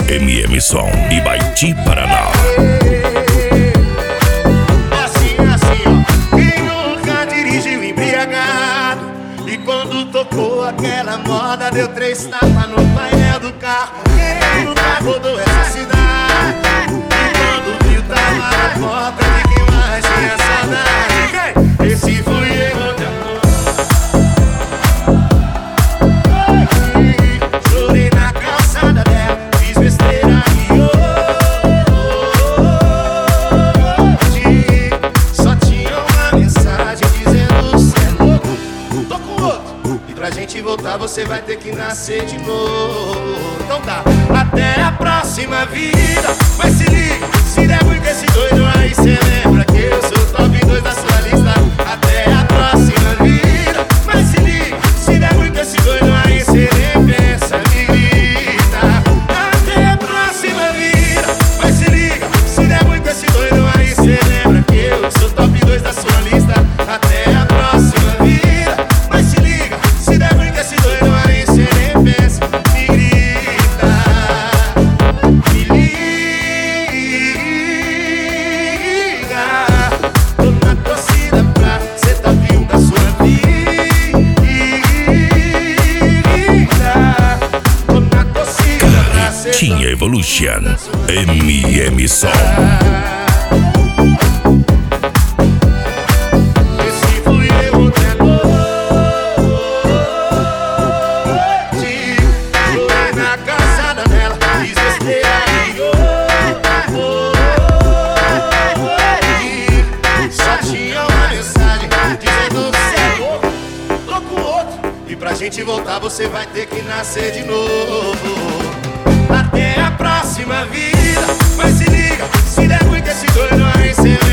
MM Som, Ibaiti, Paraná. Assim, ó. Quem nunca dirigiu embriagado? E quando tocou aquela moda, deu 3 tapas no painel do carro. Quem nunca rodou essa cidade? E quando viu, tava na porta de quem mais tinha saudade. Esse fui eu de amor. Chorei na calçada dela, fiz besteira e hoje só tinha uma mensagem dizendo: cê é louco, tô com outro. E pra gente voltar você vai ter que nascer de novo. Então tá, até a próxima vida. Mas se liga, se der ruim com esse doido aí, cê lembra que eu sou top 2 da sua lista. Até a próxima vida. Mas se liga, se der ruim com esse doido aí, cê nem pensa, me grita. Até a próxima vida. Mas se liga, se der ruim com esse doido aí, cê lembra que eu sou top 2 da sua lista. Até a próxima vida. Mas se liga, se der ruim com esse doido aí, cê nem pensa, me grita. Me liga, tô na torcida pra ser top 1 da sua vida. Tô na torcida pra ser top 1 Tinha Evolution, MM Som. Esse fui eu de noite. Chorei na calçada dela, fiz besteira e hoje só tinha uma mensagem dizendo: cê é louco, tô com outro. E pra gente voltar você vai ter que nascer de novo. Até a próxima vida. Mas se liga, se der ruim com esse doido aí, cê